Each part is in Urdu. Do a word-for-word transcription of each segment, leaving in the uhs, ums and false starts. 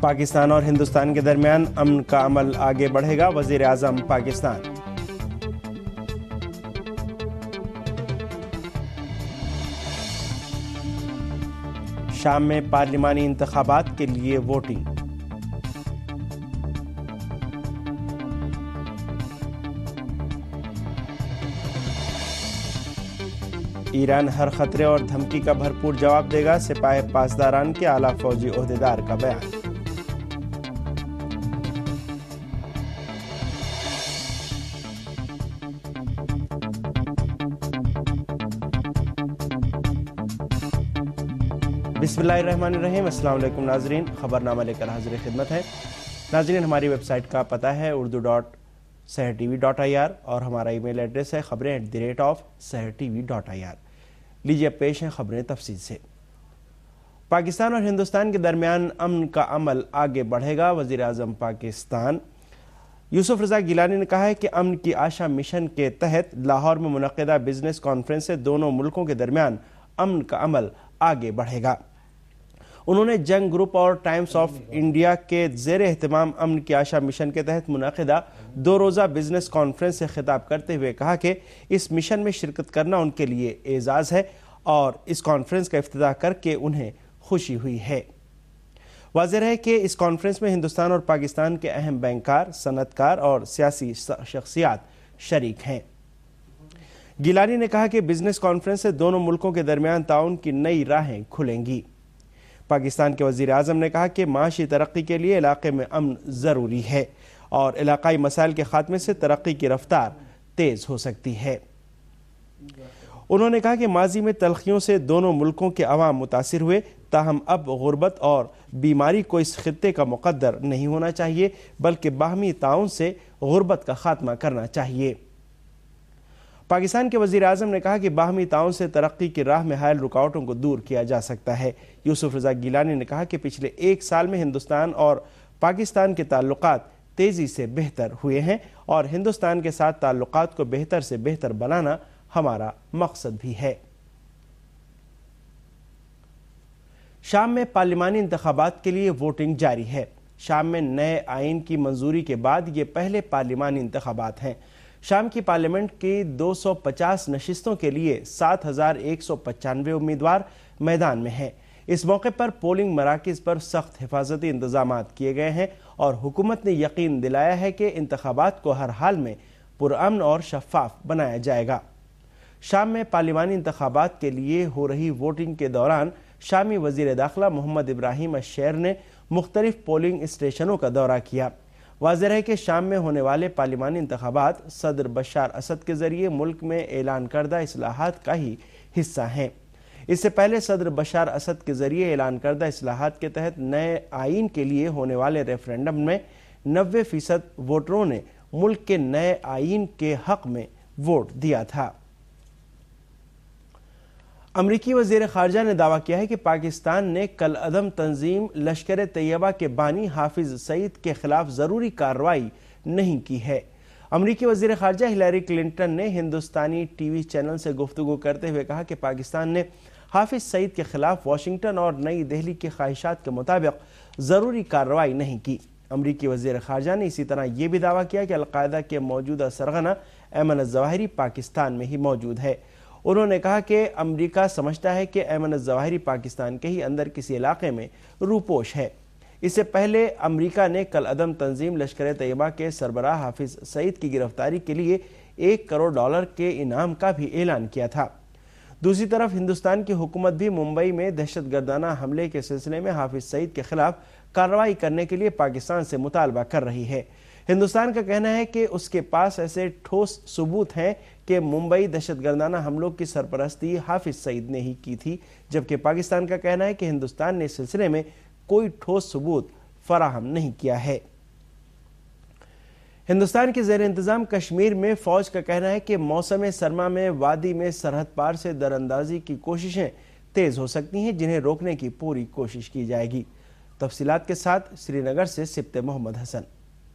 پاکستان اور ہندوستان کے درمیان امن کا عمل آگے بڑھے گا، وزیر اعظم پاکستان۔ شام میں پارلیمانی انتخابات کے لیے ووٹنگ۔ ایران ہر خطرے اور دھمکی کا بھرپور جواب دے گا، سپاہ پاسداران کے اعلیٰ فوجی عہدیدار کا بیان۔ بسم اللہ الرحمن الرحیم، السلام علیکم ناظرین، خبر نامہ لے کر حاضر خدمت ہے۔ ناظرین، ہماری ویب سائٹ کا پتہ ہے Urdu dot Sahar T V dot I R اور ہمارا ای میل ایڈریس ہے خبریں at the rate of Sahar T V dot I R. لیجیے اب پیش ہیں خبریں تفصیل سے۔ پاکستان اور ہندوستان کے درمیان امن کا عمل آگے بڑھے گا، وزیر اعظم پاکستان یوسف رضا گیلانی نے کہا ہے کہ امن کی آشا مشن کے تحت لاہور میں منعقدہ بزنس کانفرنس سے دونوں ملکوں کے درمیان امن کا عمل آگے بڑھے گا۔ انہوں نے جنگ گروپ اور ٹائمز آف انڈیا کے زیر اہتمام امن کی آشا مشن کے تحت منعقدہ دو روزہ بزنس کانفرنس سے خطاب کرتے ہوئے کہا کہ اس مشن میں شرکت کرنا ان کے لیے اعزاز ہے اور اس کانفرنس کا افتتاح کر کے انہیں خوشی ہوئی ہے۔ واضح ہے کہ اس کانفرنس میں ہندوستان اور پاکستان کے اہم بینکار، صنعت کار اور سیاسی شخصیات شریک ہیں۔ گیلانی نے کہا کہ بزنس کانفرنس سے دونوں ملکوں کے درمیان تعاون کی نئی راہیں کھلیں گی۔ پاکستان کے وزیر اعظم نے کہا کہ معاشی ترقی کے لیے علاقے میں امن ضروری ہے اور علاقائی مسائل کے خاتمے سے ترقی کی رفتار تیز ہو سکتی ہے۔ انہوں نے کہا کہ ماضی میں تلخیوں سے دونوں ملکوں کے عوام متاثر ہوئے، تاہم اب غربت اور بیماری کو اس خطے کا مقدر نہیں ہونا چاہیے، بلکہ باہمی تعاون سے غربت کا خاتمہ کرنا چاہیے۔ پاکستان کے وزیر اعظم نے کہا کہ باہمی تعاون سے ترقی کی راہ میں حائل رکاوٹوں کو دور کیا جا سکتا ہے۔ یوسف رضا گیلانی نے کہا کہ پچھلے ایک سال میں ہندوستان اور پاکستان کے تعلقات تیزی سے بہتر ہوئے ہیں اور ہندوستان کے ساتھ تعلقات کو بہتر سے بہتر بنانا ہمارا مقصد بھی ہے۔ شام میں پارلیمانی انتخابات کے لیے ووٹنگ جاری ہے۔ شام میں نئے آئین کی منظوری کے بعد یہ پہلے پارلیمانی انتخابات ہیں۔ شام کی پارلیمنٹ کی دو سو پچاس نشستوں کے لیے سات ہزار ایک سو پچانوے امیدوار میدان میں ہیں۔ اس موقع پر پولنگ مراکز پر سخت حفاظتی انتظامات کیے گئے ہیں اور حکومت نے یقین دلایا ہے کہ انتخابات کو ہر حال میں پرامن اور شفاف بنایا جائے گا۔ شام میں پارلیمانی انتخابات کے لیے ہو رہی ووٹنگ کے دوران شامی وزیر داخلہ محمد ابراہیم الشیر نے مختلف پولنگ اسٹیشنوں کا دورہ کیا۔ واضح ہے کہ شام میں ہونے والے پارلیمانی انتخابات صدر بشار اسد کے ذریعے ملک میں اعلان کردہ اصلاحات کا ہی حصہ ہیں۔ اس سے پہلے صدر بشار اسد کے ذریعے اعلان کردہ اصلاحات کے تحت نئے آئین کے لیے ہونے والے ریفرنڈم میں نوے فیصد ووٹروں نے ملک کے نئے آئین کے حق میں ووٹ دیا تھا۔ امریکی وزیر خارجہ نے دعویٰ کیا ہے کہ پاکستان نے کل عدم تنظیم لشکر طیبہ کے بانی حافظ سعید کے خلاف ضروری کارروائی نہیں کی ہے۔ امریکی وزیر خارجہ ہلیری کلنٹن نے ہندوستانی ٹی وی چینل سے گفتگو کرتے ہوئے کہا کہ پاکستان نے حافظ سعید کے خلاف واشنگٹن اور نئی دہلی کی خواہشات کے مطابق ضروری کارروائی نہیں کی۔ امریکی وزیر خارجہ نے اسی طرح یہ بھی دعویٰ کیا کہ القاعدہ کے موجودہ سرغنہ ایمن الظواہری پاکستان میں ہی موجود ہے۔ انہوں نے کہا کہ امریکہ سمجھتا ہے کہ ایمن الظواہری پاکستان کے ہی اندر کسی علاقے میں روپوش ہے۔ اس سے پہلے امریکہ نے کل عدم تنظیم لشکر طیبہ کے سربراہ حافظ سعید کی گرفتاری کے لیے ایک کروڑ ڈالر کے انعام کا بھی اعلان کیا تھا۔ دوسری طرف ہندوستان کی حکومت بھی ممبئی میں دہشت گردانہ حملے کے سلسلے میں حافظ سعید کے خلاف کارروائی کرنے کے لیے پاکستان سے مطالبہ کر رہی ہے۔ ہندوستان کا کہنا ہے کہ اس کے پاس ایسے ٹھوس ثبوت ہیں کہ ممبئی دہشت گردانہ حملوں کی سرپرستی حافظ سعید نے ہی کی تھی، جبکہ پاکستان کا کہنا ہے کہ ہندوستان نے اس سلسلے میں کوئی ٹھوس ثبوت فراہم نہیں کیا ہے۔ ہندوستان کے زیر انتظام کشمیر میں فوج کا کہنا ہے کہ موسم سرما میں وادی میں سرحد پار سے دراندازی کی کوششیں تیز ہو سکتی ہیں، جنہیں روکنے کی پوری کوشش کی جائے گی۔ تفصیلات کے ساتھ سری نگر سے سبت محمد حسن۔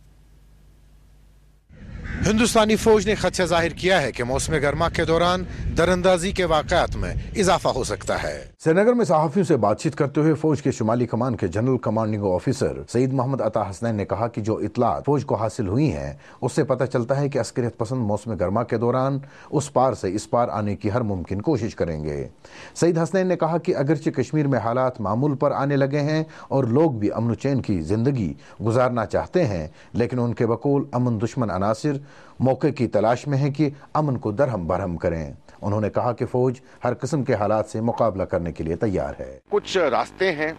ہندوستانی فوج نے خدشہ ظاہر کیا ہے کہ موسم گرما کے دوران دراندازی کے واقعات میں اضافہ ہو سکتا ہے۔ श्रीनगर में सहाफियों से बातचीत करते हुए फौज के शुमाली कमान के general commanding officer Syed Mohammad Ata Hasnain ने कहा कि जो इतलात फौज को हासिल हुई हैं उससे पता चलता है कि अस्करियत पसंद मौसम गर्मा के दौरान उस पार से इस पार आने की हर मुमकिन कोशिश करेंगे। सईद हसनैन ने कहा कि अगरचे कश्मीर में हालात मामूल पर आने लगे हैं और लोग भी अमन चैन की जिंदगी गुजारना चाहते हैं, लेकिन उनके बकौल अमन दुश्मन अनासिर मौके की तलाश में है कि अमन को दरहम बरहम करें। उन्होंने कहा कि फौज हर किस्म के हालात से मुकाबला करने के लिए तैयार है। कुछ रास्ते हैं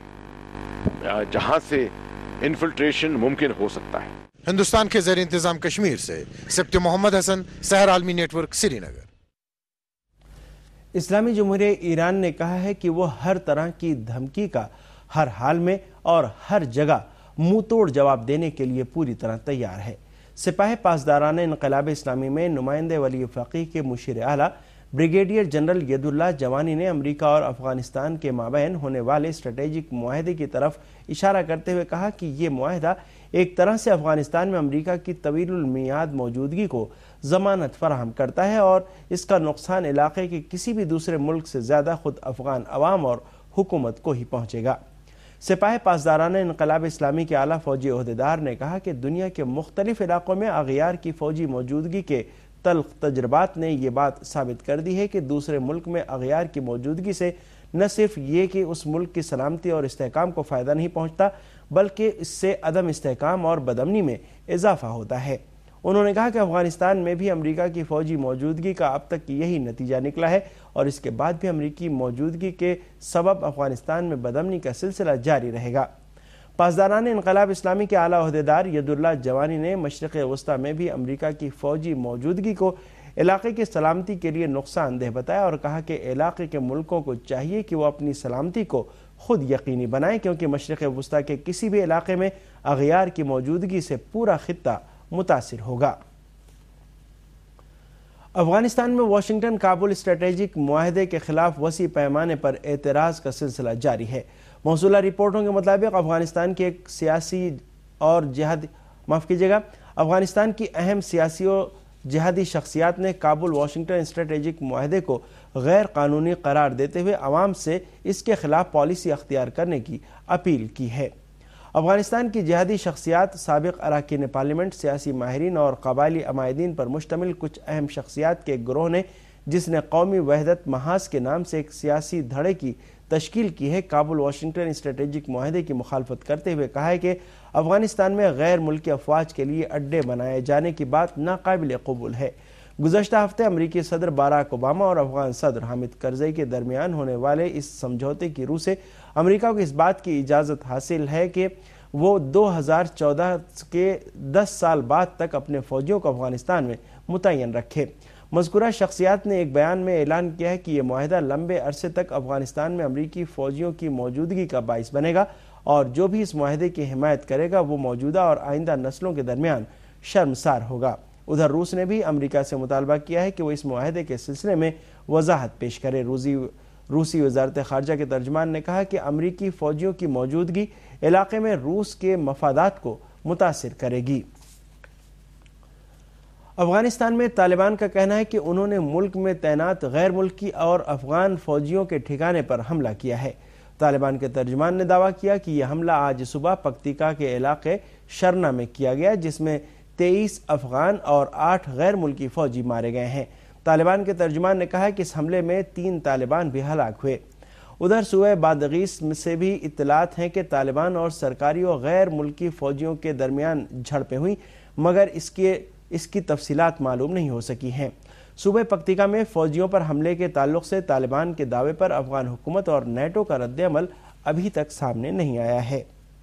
जहां से इन्फिल्ट्रेशन मुमकिन हो सकता है। हिंदुस्तान के ज़ेर इंतजाम कश्मीर से सिप्टी मोहम्मद हसन, सहर आलमी नेटवर्क, श्रीनगर। इस्लामी जमहूरियत ईरान ने कहा है कि वो हर तरह की धमकी का हर हाल में और हर जगह मुंह तोड़ जवाब देने के लिए पूरी तरह तैयार है। सिपाही पासदारान इनकलाब इस्लामी में नुमाइंदे वली फ़क़ीह के मुशीर आला ब्रिगेडियर जनरल यदुल्ला जवानी ने अमेरिका और अफगानिस्तान के माबैन होने वाले स्ट्रेटेजिक मुआहदे की तरफ इशारा करते हुए कहा कि ये मुआहदा एक तरह से अफगानिस्तान में अमेरिका की तवीलुल मियाद मौजूदगी को जमानत फराहम करता है और इसका नुकसान इलाके के किसी भी दूसरे मुल्क से ज़्यादा खुद अफगान अवाम और हुकूमत को ही पहुँचेगा। सिपाही पासदारान इनकलाब इस्लामी के आला फौजी ओहदेदार ने कहा कि दुनिया के मुख्तलिफ इलाकों में अगयार की फौजी मौजूदगी के तल्ख तजर्बात ने यह बात साबित कर दी है कि दूसरे मुल्क में अगयार की मौजूदगी से न सिर्फ ये कि उस मुल्क की सलामती और इस्तेहकाम को फ़ायदा नहीं पहुँचता, बल्कि इससे अदम इस्तेहकाम और बदअमनी में इजाफा होता है। उन्होंने कहा कि अफगानिस्तान में भी अमेरिका की फ़ौजी मौजूदगी का अब तक यही नतीजा निकला है और इसके बाद भी अमेरिकी मौजूदगी के सबब अफगानिस्तान में बदअमनी का सिलसिला जारी रहेगा। पासदारान इनकलाब इस्लामी के आला ओहदेदार यदुल्ला जवानी ने मशरिक़ वस्ता में भी अमेरिका की फ़ौजी मौजूदगी को इलाके की सलामती के लिए नुकसानदेह बताया और कहा कि इलाके के मुल्कों को चाहिए कि वो अपनी सलामती को खुद यकीनी बनाएं, क्योंकि मशरिक़ वस्ता के किसी भी इलाके में अगयार की मौजूदगी से पूरा खित्ता मुतासिर होगा। अफगानिस्तान में वाशिंगटन काबुल स्ट्रेटेजिक मुआहदे के खिलाफ वसी पैमाने पर एतराज़ का सिलसिला जारी है। मौसूला रिपोर्टों के मुताबिक अफगानिस्तान की एक सियासी और जिहादी माफ़ कीजिएगा अफगानिस्तान की अहम सियासी और जिहादी शख्सियात ने काबुल वाशिंगटन स्ट्रेटेजिक मुआहदे को गैर कानूनी करार देते हुए आवाम से इसके खिलाफ पॉलिसी अख्तियार करने की अपील की है। अफगानिस्तान की जिहादी शख्सियात, साबिक अरकान पार्लियामेंट, सियासी माहिरीन और कबायली अमायदीन पर मुश्तमिल कुछ अहम शख्सियात के एक गिरोह ने, जिसने कौमी वहदत महाज के नाम से एक सियासी धड़े की तश्कील की है, काबुल वाशिंगटन स्ट्रेटेजिक मुआहदे की मुखालफत करते हुए कहा है कि अफगानिस्तान में गैर मुल्की अफवाज के लिए अड्डे बनाए जाने की बात नाकाबिल कबूल है। गुज़श्ता हफ्ते अमरीकी सदर बाराक ओबामा और अफगान सदर हामिद करज़ई के दरमियान होने वाले इस समझौते की रूह से अमेरिका को इस बात की इजाज़त हासिल है कि वो दो हज़ार चौदह के दस साल बाद तक अपने फ़ौजियों को अफगानिस्तान में मुतय्यन रखे। मज़कूरा शख्सियात ने एक बयान में ऐलान किया है कि यह मुआहदा लंबे अरसे तक अफगानिस्तान में अमरीकी फ़ौजियों की मौजूदगी का बाइस बनेगा और जो भी इस मुआहदे की हिमायत करेगा वो मौजूदा और आइंदा नस्लों के दरमियान शर्मसार होगा। उधर रूस ने भी अमेरिका से मुतालबा किया है कि वो इस मुआहदे के सिलसिले में वजाहत पेश करे। रूसी रूसी वजारत खारजा के तर्जमान ने कहा कि अमरीकी फ़ौजियों की मौजूदगी इलाके में रूस के मफादात को मुतासिर करेगी। अफगानिस्तान में तालिबान का कहना है कि उन्होंने मुल्क में तैनात गैर मुल्की और अफगान फौजियों के ठिकाने पर हमला किया है। तालिबान के तर्जमान ने दावा किया कि यह हमला आज सुबह पक्तिका के इलाके शरना में किया गया, जिसमें तेईस अफगान और आठ गैर मुल्की फौजी मारे गए हैं। तालिबान के तर्जमान ने कहा कि इस हमले में तीन तालिबान भी हलाक हुए। उधर सूबे बादगीस से भी इत्तलात हैं कि तालिबान और सरकारी और गैर मुल्की फौजियों के दरमियान झड़पें हुई, मगर इसके इसकी तफसीलात मालूम नहीं हो सकी हैं। सूबे पक्तिका में फौजियों पर हमले के ताल्लुक से तालिबान के दावे पर अफगान हुकूमत और नेटो का रद्द-ए-अमल अभी तक सामने नहीं आया है।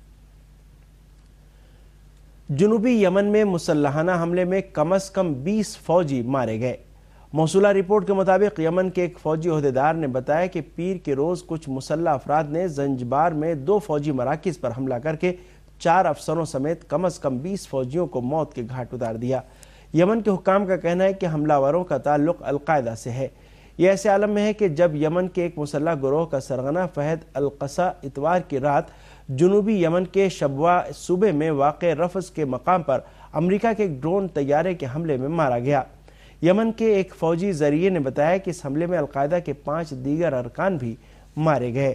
जुनूबी यमन में मुसल्लहाना हमले में कम अज कम बीस फौजी मारे गए। मौसूला रिपोर्ट के मुताबिक यमन के एक फौजी ओहदेदार ने बताया कि पीर के रोज कुछ मुसल्लह अफराद ने जंजबार में दो फौजी मराकिज पर हमला करके चार अफसरों समेत कम अज कम बीस फौजियों को मौत के घाट उतार दिया। यमन के हुक्काम का कहना है कि हमलावरों का ताल्लुक अलकायदा से है। यह ऐसे आलम में है कि जब यमन के एक मुसल्लह गिरोह का सरगना फहद अलकसा इतवार की रात जुनूबी यमन के शबवा सूबे में वाक़े रफस के मकाम पर अमरीका के एक ड्रोन तैयारे के हमले में मारा गया। यमन के एक फौजी जरिए ने बताया कि इस हमले में अलकायदा के पांच दीगर अरकान भी مارے گئے۔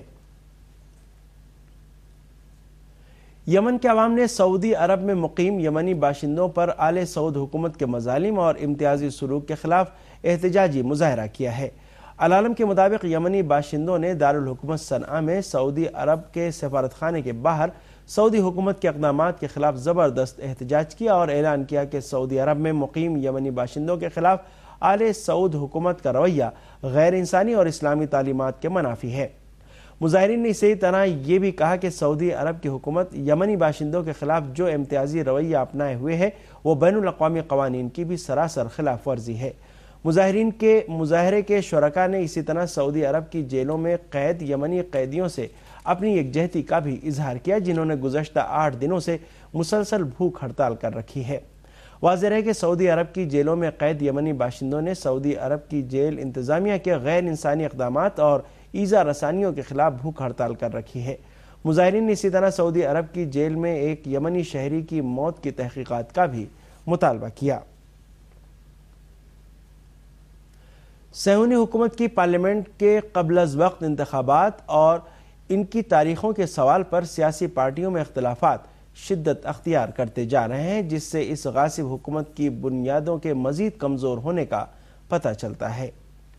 یمن کے عوام نے سعودی عرب میں مقیم یمنی باشندوں پر آل سعود حکومت کے مظالم اور امتیازی سلوک کے خلاف احتجاجی مظاہرہ کیا ہے۔ العالم کے مطابق یمنی باشندوں نے دارالحکومت صنعاء میں سعودی عرب کے سفارت خانے کے باہر سعودی حکومت کے اقدامات کے خلاف زبردست احتجاج کیا اور اعلان کیا کہ سعودی عرب میں مقیم یمنی باشندوں کے خلاف آل سعود حکومت کا رویہ غیر انسانی اور اسلامی تعلیمات کے منافی ہے۔ مظاہرین نے اسی طرح یہ بھی کہا کہ سعودی عرب کی حکومت یمنی باشندوں کے خلاف جو امتیازی رویہ اپنائے ہوئے ہے وہ بین الاقوامی قوانین کی بھی سراسر خلاف ورزی ہے۔ مظاہرین کے مظاہرے کے شرکاء نے اسی طرح سعودی عرب کی جیلوں میں قید یمنی قیدیوں سے اپنی یکجہتی کا بھی اظہار کیا جنہوں نے گزشتہ آٹھ دنوں سے مسلسل بھوک ہڑتال کر رکھی ہے۔ واضح ہے کہ سعودی عرب کی جیلوں میں قید یمنی باشندوں نے سعودی عرب کی جیل انتظامیہ کے غیر انسانی اقدامات اور ایذا رسانیوں کے خلاف بھوک ہڑتال کر رکھی ہے۔ مظاہرین نے اسی طرح سعودی عرب کی جیل میں ایک یمنی شہری کی موت کی تحقیقات کا بھی مطالبہ کیا۔ صہیونی حکومت کی پارلیمنٹ کے قبل از وقت انتخابات اور ان کی تاریخوں کے سوال پر سیاسی پارٹیوں میں اختلافات شدت اختیار کرتے جا رہے ہیں، جس سے اس غاصب حکومت کی بنیادوں کے مزید کمزور ہونے کا پتہ چلتا ہے۔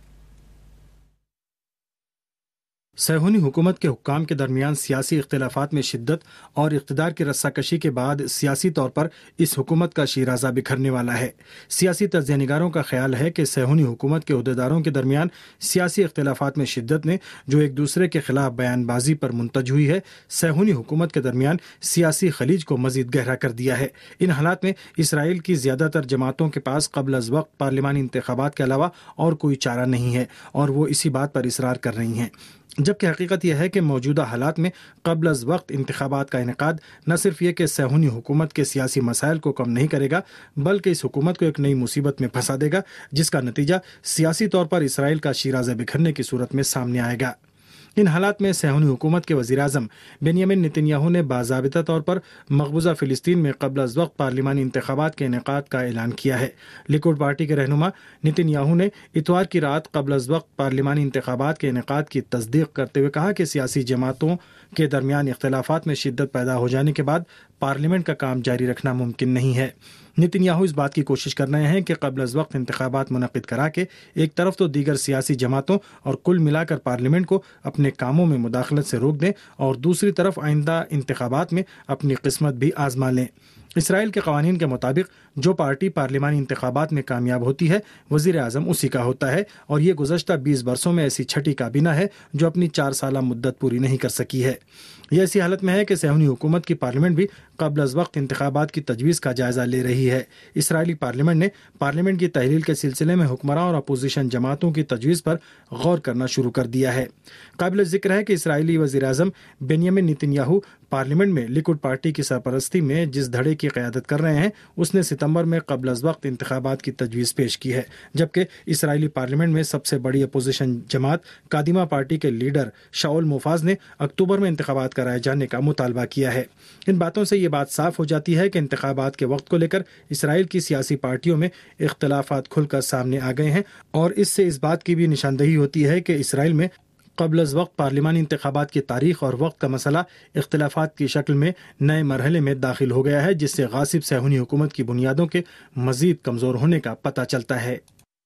صہیونی حکومت کے حکام کے درمیان سیاسی اختلافات میں شدت اور اقتدار کی رسہ کشی کے بعد سیاسی طور پر اس حکومت کا شیرازہ بکھرنے والا ہے۔ سیاسی تجزیہ نگاروں کا خیال ہے کہ صہیونی حکومت کے عہدیداروں کے درمیان سیاسی اختلافات میں شدت نے جو ایک دوسرے کے خلاف بیان بازی پر منتج ہوئی ہے، صہیونی حکومت کے درمیان سیاسی خلیج کو مزید گہرا کر دیا ہے۔ ان حالات میں اسرائیل کی زیادہ تر جماعتوں کے پاس قبل از وقت پارلیمانی انتخابات کے علاوہ اور کوئی چارہ نہیں ہے اور وہ اسی بات پر اصرار کر رہی ہیں، جبکہ حقیقت یہ ہے کہ موجودہ حالات میں قبل از وقت انتخابات کا انعقاد نہ صرف یہ کہ صہیونی حکومت کے سیاسی مسائل کو کم نہیں کرے گا بلکہ اس حکومت کو ایک نئی مصیبت میں پھنسا دے گا جس کا نتیجہ سیاسی طور پر اسرائیل کا شیرازہ بکھرنے کی صورت میں سامنے آئے گا۔ ان حالات میں صہیونی حکومت کے وزیر اعظم بنیامین نتنیاہو نے باضابطہ طور پر مقبوضہ فلسطین میں قبل از وقت پارلیمانی انتخابات کے انعقاد کا اعلان کیا ہے۔ لیکوڈ پارٹی کے رہنما نتنیاہو نے اتوار کی رات قبل از وقت پارلیمانی انتخابات کے انعقاد کی تصدیق کرتے ہوئے کہا کہ سیاسی جماعتوں کے درمیان اختلافات میں شدت پیدا ہو جانے کے بعد پارلیمنٹ کا کام جاری رکھنا ممکن نہیں ہے۔ نتنیاہو اس بات کی کوشش کر رہے ہیں کہ قبل از وقت انتخابات منعقد کرا کے ایک طرف تو دیگر سیاسی جماعتوں اور کل ملا کر پارلیمنٹ کو اپنے کاموں میں مداخلت سے روک دیں اور دوسری طرف آئندہ انتخابات میں اپنی قسمت بھی آزما لیں۔ اسرائیل کے قوانین کے مطابق جو پارٹی پارلیمانی انتخابات میں کامیاب ہوتی ہے وزیر اعظم اسی کا ہوتا ہے اور یہ گزشتہ بیس برسوں میں ایسی چھٹی کابینہ ہے جو اپنی چار سالہ مدت پوری نہیں کر سکی ہے۔ یہ ایسی حالت میں ہے کہ صہیونی حکومت کی پارلیمنٹ بھی قبل از وقت انتخابات کی تجویز کا جائزہ لے رہی ہے۔ اسرائیلی پارلیمنٹ نے پارلیمنٹ کی تحلیل کے سلسلے میں حکمراں اور اپوزیشن جماعتوں کی تجویز پر غور کرنا شروع کر دیا ہے۔ قابل ذکر ہے کہ اسرائیلی وزیر اعظم بنیامین نتنیاہو پارلیمنٹ میں لیکوڈ پارٹی کی سرپرستی میں جس دھڑے کی قیادت کر رہے ہیں اس نے ستمبر میں قبل از وقت انتخابات کی تجویز پیش کی ہے، جبکہ اسرائیلی پارلیمنٹ میں سب سے بڑی اپوزیشن جماعت قادمہ پارٹی کے لیڈر شاول موفاز نے اکتوبر میں انتخابات کرائے جانے کا مطالبہ کیا ہے۔ ان باتوں سے یہ بات صاف ہو جاتی ہے کہ انتخابات کے وقت کو لے کر اسرائیل کی سیاسی پارٹیوں میں اختلافات کھل کر سامنے آ گئے ہیں اور اس سے اس بات کی بھی نشاندہی ہوتی ہے کہ اسرائیل میں قبل از وقت پارلیمانی انتخابات کی تاریخ اور وقت کا مسئلہ اختلافات کی شکل میں نئے مرحلے میں داخل ہو گیا ہے، جس سے غاصب صہیونی حکومت کی بنیادوں کے مزید کمزور ہونے کا پتہ چلتا ہے۔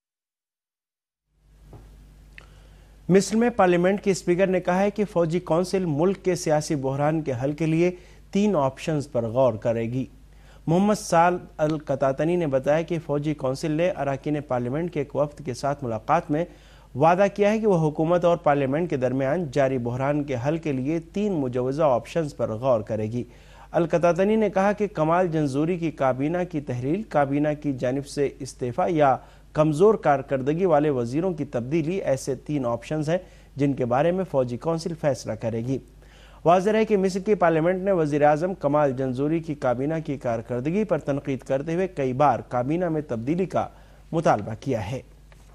مصر میں پارلیمنٹ کے اسپیکر نے کہا ہے کہ فوجی کونسل ملک کے سیاسی بحران کے حل کے لیے تین آپشنز پر غور کرے گی۔ محمد سعد القطاطنی نے بتایا کہ فوجی کونسل نے اراکین پارلیمنٹ کے ایک وفد کے ساتھ ملاقات میں وعدہ کیا ہے کہ وہ حکومت اور پارلیمنٹ کے درمیان جاری بحران کے حل کے لیے تین مجوزہ آپشنز پر غور کرے گی۔ القطاطنی نے کہا کہ کمال جنزوری کی کابینہ کی تحلیل، کابینہ کی جانب سے استعفیٰ یا کمزور کارکردگی والے وزیروں کی تبدیلی ایسے تین آپشنز ہیں جن کے بارے میں فوجی کونسل فیصلہ کرے گی۔ واضح ہے کہ مصر کی پارلیمنٹ نے وزیر اعظم کمال جنزوری کی کابینہ کی کارکردگی پر تنقید کرتے ہوئے کئی بار کابینہ میں تبدیلی کا مطالبہ کیا ہے۔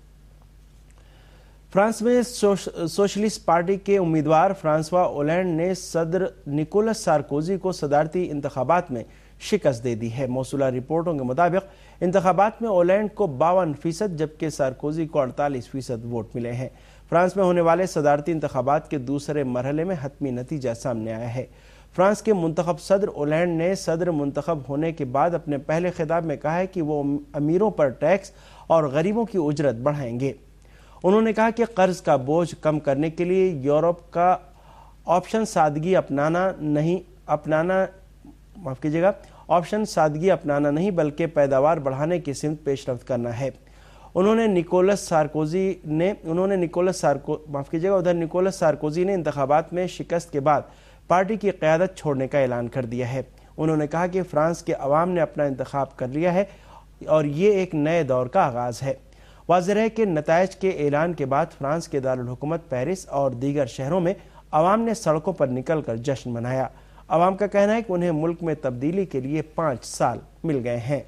فرانس میں سوشلسٹ پارٹی کے امیدوار فرانسوا اولینڈ نے صدر نیکولس سارکوزی کو صدارتی انتخابات میں شکست دے دی ہے۔ موصولہ رپورٹوں کے مطابق انتخابات میں اولینڈ کو باون فیصد جبکہ سارکوزی کو اڑتالیس فیصد ووٹ ملے ہیں۔ فرانس میں ہونے والے صدارتی انتخابات کے دوسرے مرحلے میں حتمی نتیجہ سامنے آیا ہے۔ فرانس کے منتخب صدر اولینڈ نے صدر منتخب ہونے کے بعد اپنے پہلے خطاب میں کہا ہے کہ وہ امیروں پر ٹیکس اور غریبوں کی اجرت بڑھائیں گے۔ انہوں نے کہا کہ قرض کا بوجھ کم کرنے کے لیے یورپ کا آپشن سادگی اپنانا نہیں اپنانا معاف کیجیے گا آپشن سادگی اپنانا نہیں بلکہ پیداوار بڑھانے کی سمت پیش رفت کرنا ہے۔ انہوں نے نکولس سارکوزی نے انہوں نے نکولس سارکو معاف کیجیے گا ادھر نکولس سارکوزی نے انتخابات میں شکست کے بعد پارٹی کی قیادت چھوڑنے کا اعلان کر دیا ہے۔ انہوں نے کہا کہ فرانس کے عوام نے اپنا انتخاب کر لیا ہے اور یہ ایک نئے دور کا آغاز ہے۔ واضح ہے کہ نتائج کے اعلان کے بعد فرانس کے دارالحکومت پیرس اور دیگر شہروں میں عوام نے سڑکوں پر نکل کر جشن منایا۔ عوام کا کہنا ہے کہ انہیں ملک میں تبدیلی کے لیے پانچ سال مل گئے ہیں۔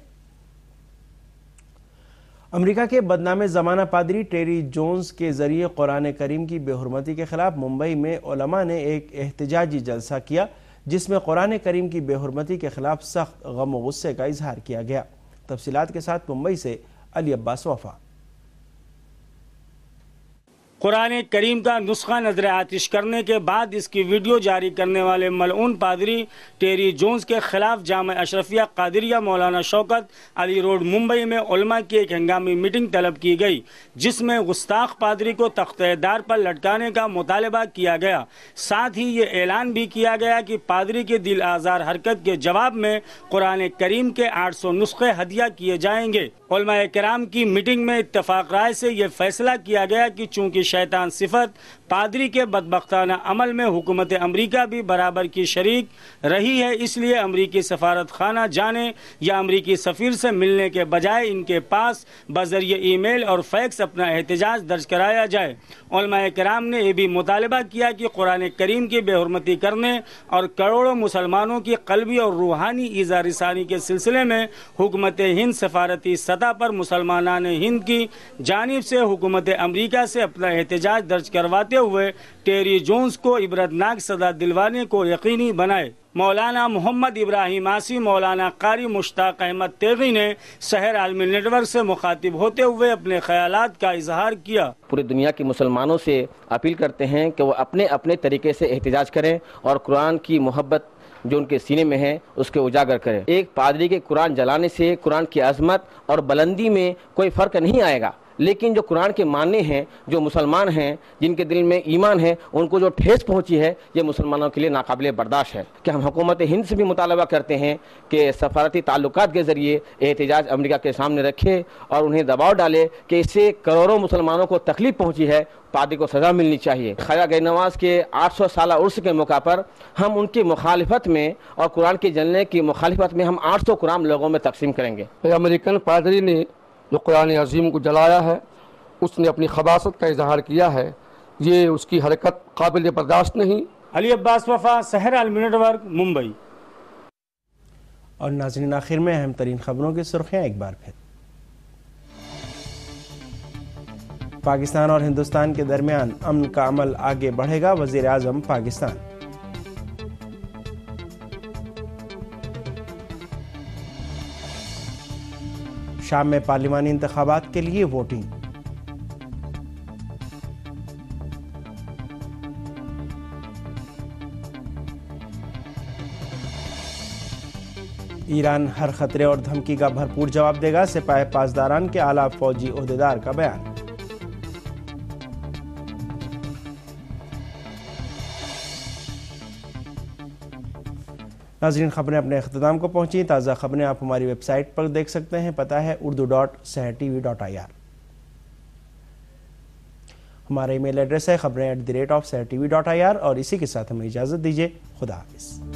امریکہ کے بدنام زمانہ پادری ٹیری جونز کے ذریعے قرآن کریم کی بے حرمتی کے خلاف ممبئی میں علماء نے ایک احتجاجی جلسہ کیا، جس میں قرآن کریم کی بے حرمتی کے خلاف سخت غم و غصے کا اظہار کیا گیا۔ تفصیلات کے ساتھ ممبئی سے علی عباس وفا۔ قرآن کریم کا نسخہ نظر آتش کرنے کے بعد اس کی ویڈیو جاری کرنے والے ملعون پادری ٹیری جونز کے خلاف جامع اشرفیہ قادریہ مولانا شوکت علی روڈ ممبئی میں علماء کی ایک ہنگامی میٹنگ طلب کی گئی، جس میں گستاخ پادری کو تختہ دار پر لٹکانے کا مطالبہ کیا گیا۔ ساتھ ہی یہ اعلان بھی کیا گیا کہ پادری کے دل آزار حرکت کے جواب میں قرآن کریم کے آٹھ سو نسخے ہدیہ کیے جائیں گے۔ علماء کرام کی میٹنگ میں اتفاق رائے سے یہ فیصلہ کیا گیا کہ چونکہ شیطان صفت پادری کے بدبختانہ عمل میں حکومت امریکہ بھی برابر کی شریک رہی ہے، اس لیے امریکی سفارت خانہ جانے یا امریکی سفیر سے ملنے کے بجائے ان کے پاس بذریعہ ای میل اور فیکس اپنا احتجاج درج کرایا جائے۔ علماء کرام نے یہ بھی مطالبہ کیا کہ قرآن کریم کی بے حرمتی کرنے اور کروڑوں مسلمانوں کی قلبی اور روحانی ایذا رسانی کے سلسلے میں حکومت ہند سفارتی سطح پر مسلمانان ہند کی جانب سے حکومت امریکہ سے اپنا احتجاج درج کرواتے ہوئے ٹیری جونز کو عبرتناک سزا دلوانے کو یقینی بنائے۔ مولانا محمد ابراہیم آسی مولانا قاری مشتاق احمد تیغی نے سحر عالمی نیٹ ورک سے مخاطب ہوتے ہوئے اپنے خیالات کا اظہار کیا۔ پوری دنیا کے مسلمانوں سے اپیل کرتے ہیں کہ وہ اپنے اپنے طریقے سے احتجاج کریں اور قرآن کی محبت جو ان کے سینے میں ہے اس کے اجاگر کریں۔ ایک پادری کے قرآن جلانے سے قرآن کی عظمت اور بلندی میں کوئی فرق نہیں آئے گا، لیکن جو قرآن کے ماننے ہیں، جو مسلمان ہیں، جن کے دل میں ایمان ہے، ان کو جو ٹھیس پہنچی ہے یہ مسلمانوں کے لیے ناقابل برداشت ہے۔ کہ ہم حکومت ہند سے بھی مطالبہ کرتے ہیں کہ سفارتی تعلقات کے ذریعے احتجاج امریکہ کے سامنے رکھے اور انہیں دباؤ ڈالے کہ اس سے کروڑوں مسلمانوں کو تکلیف پہنچی ہے، پادری کو سزا ملنی چاہیے۔ خواجہ غیر نواز کے آٹھ سو سالہ عرس کے موقع پر ہم ان کی مخالفت میں اور قرآن کے جلنے کی مخالفت میں ہم آٹھ سو قرآن لوگوں میں تقسیم کریں گے۔ امریکن پادری نے جو قرآن عظیم کو جلایا ہے، اس نے اپنی خباثت کا اظہار کیا ہے، یہ اس کی حرکت قابل برداشت نہیں۔ علی عباس وفا، سحر عالمی نیٹ ورک، ممبئی۔ اور ناظرین، آخر میں اہم ترین خبروں کی سرخیاں ایک بار پھر۔ پاکستان اور ہندوستان کے درمیان امن کا عمل آگے بڑھے گا، وزیر اعظم پاکستان۔ شام میں پارلیمانی انتخابات کے لیے ووٹنگ۔ ایران ہر خطرے اور دھمکی کا بھرپور جواب دے گا، سپاہ پاسداران کے اعلیٰ فوجی عہدیدار کا بیان۔ ناظرین، خبریں اپنے اختتام کو پہنچی۔ تازہ خبریں آپ ہماری ویب سائٹ پر دیکھ سکتے ہیں، پتہ ہے Urdu dot Sahar T V dot I R. ہمارا ای میل ایڈریس ہے خبریں at the rate of Sahar T V dot I R, اور اسی کے ساتھ ہمیں اجازت دیجیے۔ خدا حافظ۔